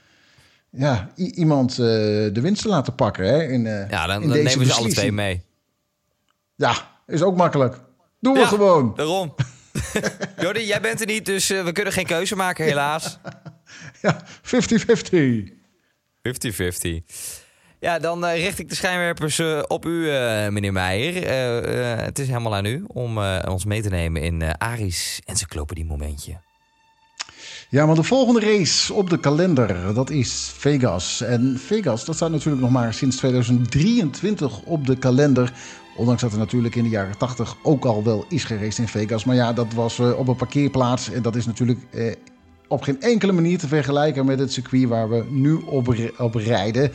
Speaker 2: ja, i- iemand uh, de winst te laten pakken. Hè, in, uh,
Speaker 1: ja, dan,
Speaker 2: in
Speaker 1: dan
Speaker 2: deze
Speaker 1: nemen we ze alle
Speaker 2: beslissing.
Speaker 1: twee mee.
Speaker 2: Ja, is ook makkelijk. Doen we
Speaker 1: ja,
Speaker 2: gewoon.
Speaker 1: Daarom. Jordi, jij bent er niet, dus uh, we kunnen geen keuze maken, helaas.
Speaker 2: Ja, vijftig vijftig.
Speaker 1: vijftig vijftig. Ja, dan uh, richt ik de schijnwerpers uh, op u, uh, meneer Meijer. Uh, uh, het is helemaal aan u om uh, ons mee te nemen in uh, Aries Encyclopedie momentje.
Speaker 2: Ja, maar de volgende race op de kalender, dat is Vegas. En Vegas, dat staat natuurlijk nog maar sinds tweeduizend drieëntwintig op de kalender. Ondanks dat er natuurlijk in de jaren tachtig ook al wel is geraced in Vegas. Maar ja, dat was uh, op een parkeerplaats. En dat is natuurlijk uh, op geen enkele manier te vergelijken met het circuit waar we nu op, op rijden.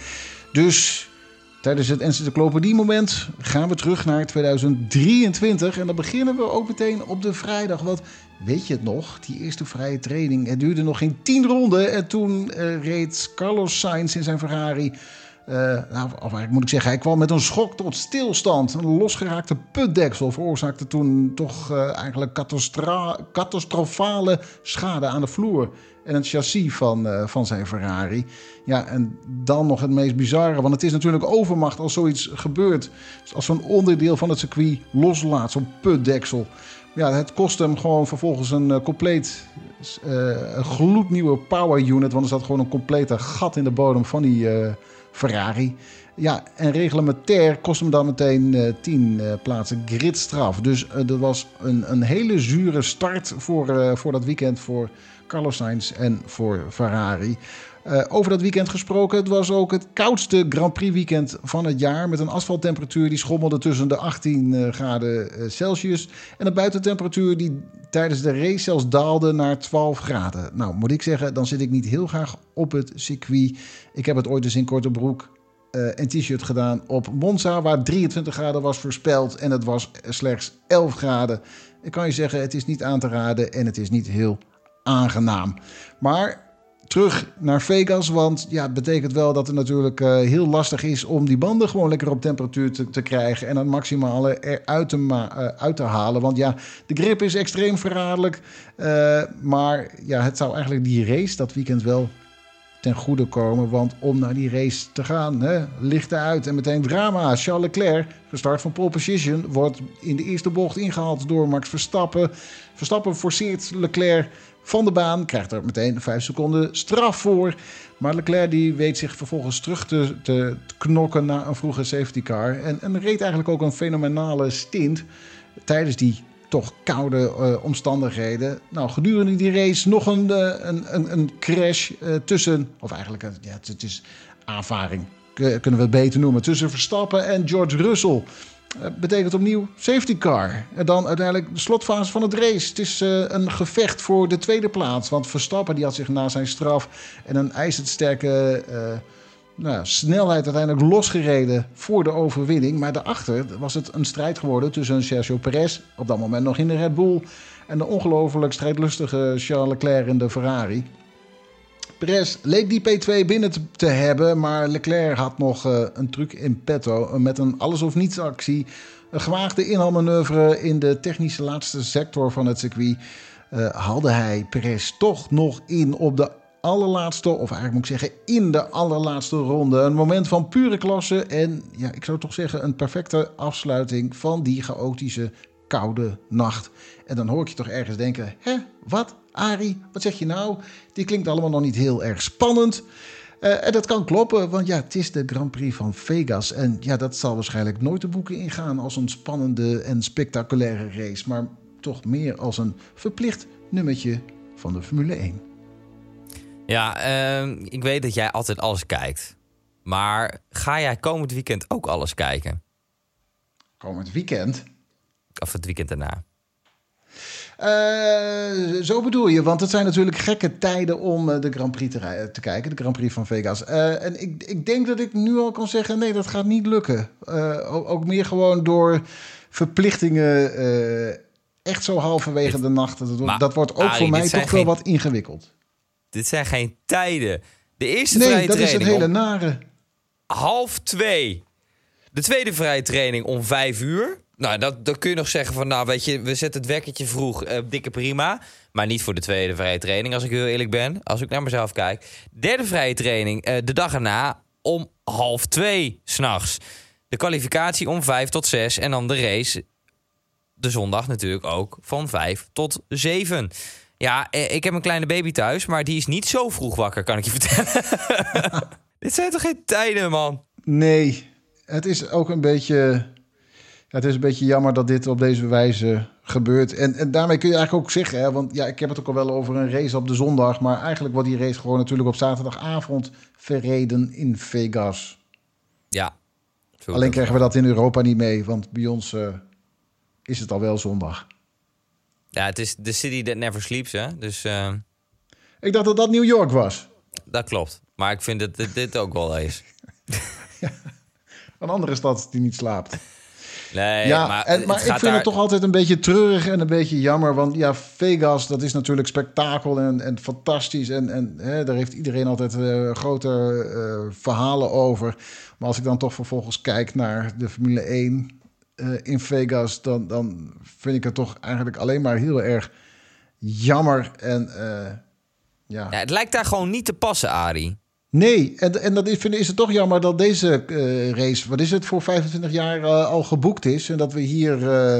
Speaker 2: Dus tijdens het encyclopedie-moment gaan we terug naar tweeduizend drieëntwintig. En dan beginnen we ook meteen op de vrijdag. Want weet je het nog? Die eerste vrije training. Het duurde nog geen tien ronden. En toen uh, reed Carlos Sainz in zijn Ferrari. Uh, nou, of eigenlijk moet ik zeggen, hij kwam met een schok tot stilstand. Een losgeraakte putdeksel veroorzaakte toen toch uh, eigenlijk catastro- catastrofale schade aan de vloer en het chassis van, uh, van zijn Ferrari. Ja, en dan nog het meest bizarre, want het is natuurlijk overmacht als zoiets gebeurt. Dus als zo'n onderdeel van het circuit loslaat, zo'n putdeksel. Ja, het kost hem gewoon vervolgens een uh, compleet uh, een gloednieuwe power unit. Want er zat gewoon een complete gat in de bodem van die uh, Ferrari. Ja, en reglementair kost hem dan meteen uh, tien uh, plaatsen gridstraf. Dus uh, dat was een, een hele zure start voor, uh, voor dat weekend voor Carlos Sainz en voor Ferrari. Uh, over dat weekend gesproken, het was ook het koudste Grand Prix weekend van het jaar. Met een asfalttemperatuur die schommelde tussen de achttien uh, graden uh, Celsius. En een buitentemperatuur die tijdens de race zelfs daalde naar twaalf graden. Nou, moet ik zeggen, dan zit ik niet heel graag op het circuit. Ik heb het ooit eens in korte broek uh, en t-shirt gedaan op Monza, waar drieëntwintig graden was voorspeld. En het was slechts elf graden. Ik kan je zeggen, het is niet aan te raden en het is niet heel aangenaam. Maar terug naar Vegas, want ja, het betekent wel dat het natuurlijk uh, heel lastig is om die banden gewoon lekker op temperatuur te, te krijgen en het maximale eruit te, ma- uh, uit te halen. Want ja, de grip is extreem verraderlijk, uh, maar ja, het zou eigenlijk die race dat weekend wel ten goede komen, want om naar die race te gaan, hè, lichten uit en meteen drama. Charles Leclerc, gestart van pole position, wordt in de eerste bocht ingehaald door Max Verstappen. Verstappen forceert Leclerc van de baan, krijgt er meteen vijf seconden straf voor. Maar Leclerc die weet zich vervolgens terug te, te knokken naar een vroege safety car. En, en reed eigenlijk ook een fenomenale stint tijdens die toch koude uh, omstandigheden. Nou, gedurende die race nog een, uh, een, een, een crash uh, tussen, of eigenlijk, uh, ja, het, het is aanvaring, K- kunnen we het beter noemen, tussen Verstappen en George Russell. Uh, betekent opnieuw safety car. En dan uiteindelijk de slotfase van het race. Het is uh, een gevecht voor de tweede plaats. Want Verstappen die had zich na zijn straf en een ijzersterke uh, nou, snelheid uiteindelijk losgereden voor de overwinning. Maar daarachter was het een strijd geworden tussen Sergio Perez, op dat moment nog in de Red Bull, en de ongelooflijk strijdlustige Charles Leclerc in de Ferrari. Perez leek die P twee binnen te, te hebben, maar Leclerc had nog uh, een truc in petto. Uh, met een alles-of-niets actie. Een gewaagde inhaalmanoeuvre in de technische laatste sector van het circuit. Uh, haalde hij Perez toch nog in op de allerlaatste, of eigenlijk moet ik zeggen in de allerlaatste ronde. Een moment van pure klasse en ja, ik zou toch zeggen een perfecte afsluiting van die chaotische koude nacht. En dan hoor ik je toch ergens denken, hè, wat? Arie, wat zeg je nou? Die klinkt allemaal nog niet heel erg spannend. Uh, en dat kan kloppen, want ja, het is de Grand Prix van Vegas. En ja, dat zal waarschijnlijk nooit de boeken ingaan als een spannende en spectaculaire race. Maar toch meer als een verplicht nummertje van de Formule één.
Speaker 1: Ja, uh, ik weet dat jij altijd alles kijkt. Maar ga jij komend weekend ook alles kijken?
Speaker 2: Komend weekend?
Speaker 1: Of het weekend daarna?
Speaker 2: Uh, zo bedoel je, want het zijn natuurlijk gekke tijden om uh, de Grand Prix te, rij- te kijken, de Grand Prix van Vegas. Uh, en ik, ik denk dat ik nu al kan zeggen, nee, dat gaat niet lukken. Uh, ook, ook meer gewoon door verplichtingen, uh, echt zo halverwege de nacht. Dat,
Speaker 1: maar,
Speaker 2: dat wordt ook
Speaker 1: Arie,
Speaker 2: voor mij toch
Speaker 1: geen,
Speaker 2: wel wat ingewikkeld.
Speaker 1: Dit zijn geen tijden. De eerste
Speaker 2: nee,
Speaker 1: vrije
Speaker 2: dat
Speaker 1: training
Speaker 2: is het hele
Speaker 1: om
Speaker 2: nare.
Speaker 1: half twee. De tweede vrije training om vijf uur. Nou, dat, dan kun je nog zeggen van, nou weet je, we zetten het wekkertje vroeg, uh, dikke prima. Maar niet voor de tweede vrije training, als ik heel eerlijk ben. Als ik naar mezelf kijk. Derde vrije training, uh, de dag erna om half twee 's nachts. De kwalificatie om vijf tot zes. En dan de race, de zondag natuurlijk ook, van vijf tot zeven. Ja, ik heb een kleine baby thuis, maar die is niet zo vroeg wakker, kan ik je vertellen. Dit zijn toch geen tijden, man?
Speaker 2: Nee, het is ook een beetje... Ja, het is een beetje jammer dat dit op deze wijze gebeurt. En, en daarmee kun je eigenlijk ook zeggen... Hè, want ja, ik heb het ook al wel over een race op de zondag... maar eigenlijk wordt die race gewoon natuurlijk op zaterdagavond verreden in Vegas.
Speaker 1: Ja.
Speaker 2: Alleen krijgen we dat in Europa niet mee... want bij ons uh, is het al wel zondag.
Speaker 1: Ja, het is the city that never sleeps, hè? Dus... Uh...
Speaker 2: Ik dacht dat dat New York was.
Speaker 1: Dat klopt. Maar ik vind dat dit, dit ook wel is.
Speaker 2: Ja, een andere stad die niet slaapt.
Speaker 1: Nee,
Speaker 2: ja,
Speaker 1: maar,
Speaker 2: en, maar ik vind daar... het toch altijd een beetje treurig en een beetje jammer. Want ja, Vegas, dat is natuurlijk spektakel en, en fantastisch. En, en hè, daar heeft iedereen altijd uh, grote uh, verhalen over. Maar als ik dan toch vervolgens kijk naar de Formule één uh, in Vegas... Dan, dan vind ik het toch eigenlijk alleen maar heel erg jammer. En uh, ja.
Speaker 1: ja, het lijkt daar gewoon niet te passen, Arie.
Speaker 2: Nee, en, en dat is, is het toch jammer dat deze uh, race... wat is het, voor vijfentwintig jaar uh, al geboekt is... en dat we hier uh,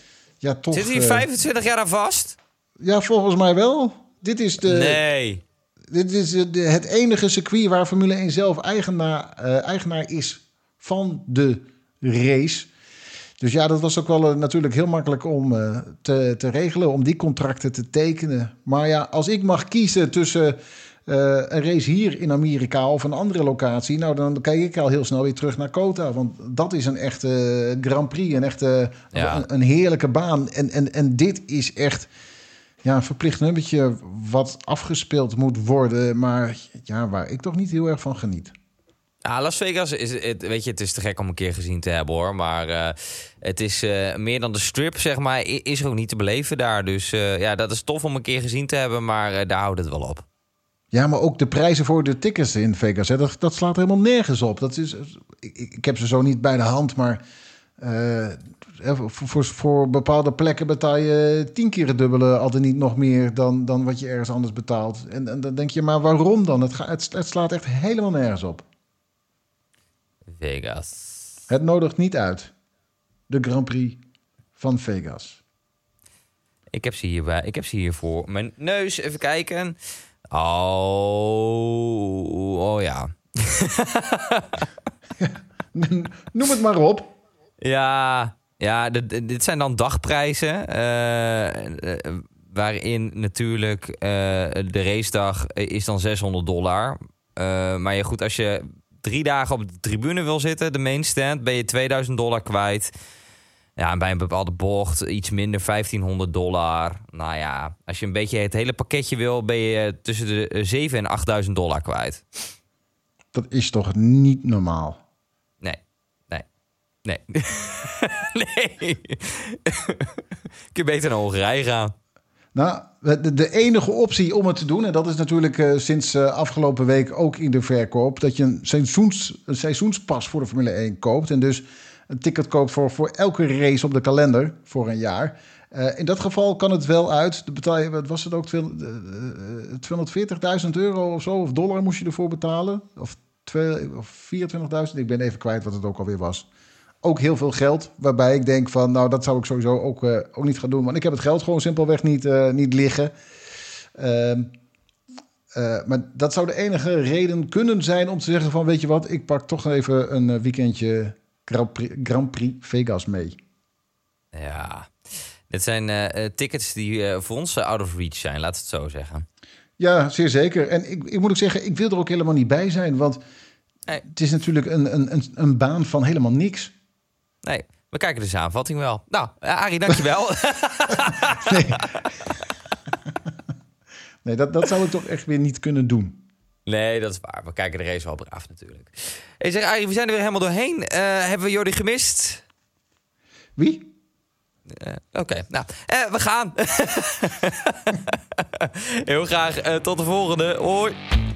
Speaker 2: ja toch...
Speaker 1: Zit hier
Speaker 2: uh,
Speaker 1: vijfentwintig jaar aan vast?
Speaker 2: Ja, volgens mij wel. Dit is, de,
Speaker 1: nee.
Speaker 2: dit is de, de, het enige circuit waar Formule één zelf eigenaar, uh, eigenaar is van de race. Dus ja, dat was ook wel uh, natuurlijk heel makkelijk om uh, te, te regelen... om die contracten te tekenen. Maar ja, als ik mag kiezen tussen... Uh, een race hier in Amerika of een andere locatie... nou, dan kijk ik al heel snel weer terug naar COTA. Want dat is een echte Grand Prix, een echte ja. een, een heerlijke baan. En, en, en dit is echt ja, een verplicht nummertje wat afgespeeld moet worden... maar ja, waar ik toch niet heel erg van geniet.
Speaker 1: Ja, Las Vegas, is, het, weet je, het is te gek om een keer gezien te hebben, hoor. Maar uh, het is uh, meer dan de strip, zeg maar, is er ook niet te beleven daar. Dus uh, ja, dat is tof om een keer gezien te hebben, maar uh, daar houdt het wel op.
Speaker 2: Ja, maar ook de prijzen voor de tickets in Vegas, hè, dat, dat slaat helemaal nergens op. Dat is, ik, ik heb ze zo niet bij de hand, maar uh, voor, voor, voor bepaalde plekken betaal je tien keer het dubbele, altijd niet nog meer dan, dan wat je ergens anders betaalt. En, en dan denk je, maar waarom dan? Het, ga, het, het slaat echt helemaal nergens op.
Speaker 1: Vegas.
Speaker 2: Het nodigt niet uit. De Grand Prix van Vegas.
Speaker 1: Ik heb ze hierbij. Ik heb ze hier voor mijn neus. Even kijken. Oh, oh ja.
Speaker 2: Ja. Noem het maar op.
Speaker 1: Ja, ja de, de, dit zijn dan dagprijzen. Uh, uh, waarin natuurlijk uh, de racedag is dan zeshonderd dollar. Uh, maar ja, goed, als je drie dagen op de tribune wil zitten, de main stand, ben je tweeduizend dollar kwijt. Ja, en bij een bepaalde bocht iets minder, vijftienhonderd dollar. Nou ja, als je een beetje het hele pakketje wil, ben je tussen de zevenduizend en achttduizend dollar kwijt.
Speaker 2: Dat is toch niet normaal?
Speaker 1: Nee, nee, nee. nee. Kun je beter naar Hongarije gaan.
Speaker 2: Nou, de, de enige optie om het te doen, en dat is natuurlijk uh, sinds uh, afgelopen week ook in de verkoop, dat je een, seizoens, een seizoenspas voor de Formule één koopt en dus een ticket koopt voor, voor elke race op de kalender voor een jaar. Uh, in dat geval kan het wel uit. De betaal je, wat was het ook, tweehonderdveertigduizend euro of zo, of dollar moest je ervoor betalen. Of, of vierentwintigduizend, ik ben even kwijt wat het ook alweer was. Ook heel veel geld, waarbij ik denk van, nou, dat zou ik sowieso ook, uh, ook niet gaan doen. Want ik heb het geld gewoon simpelweg niet, uh, niet liggen. Uh, uh, maar dat zou de enige reden kunnen zijn om te zeggen van, weet je wat, ik pak toch even een weekendje Grand Prix, Grand Prix Vegas mee.
Speaker 1: Ja, dit zijn uh, tickets die uh, voor ons uh, out of reach zijn, laat het zo zeggen.
Speaker 2: Ja, zeer zeker. En ik, ik moet ook zeggen, ik wil er ook helemaal niet bij zijn, want hey. Het is natuurlijk een, een, een, een baan van helemaal niks.
Speaker 1: Nee, we kijken de samenvatting wel. Nou, Arie, dankjewel.
Speaker 2: nee, nee dat, dat zou ik toch echt weer niet kunnen doen.
Speaker 1: Nee, dat is waar. We kijken de race wel braaf natuurlijk. Hey, zeg, Arie, we zijn er weer helemaal doorheen. Uh, hebben we Jordi gemist?
Speaker 2: Wie?
Speaker 1: Uh, Oké, okay. nou, uh, we gaan. Heel graag. Uh, tot de volgende. Hoi.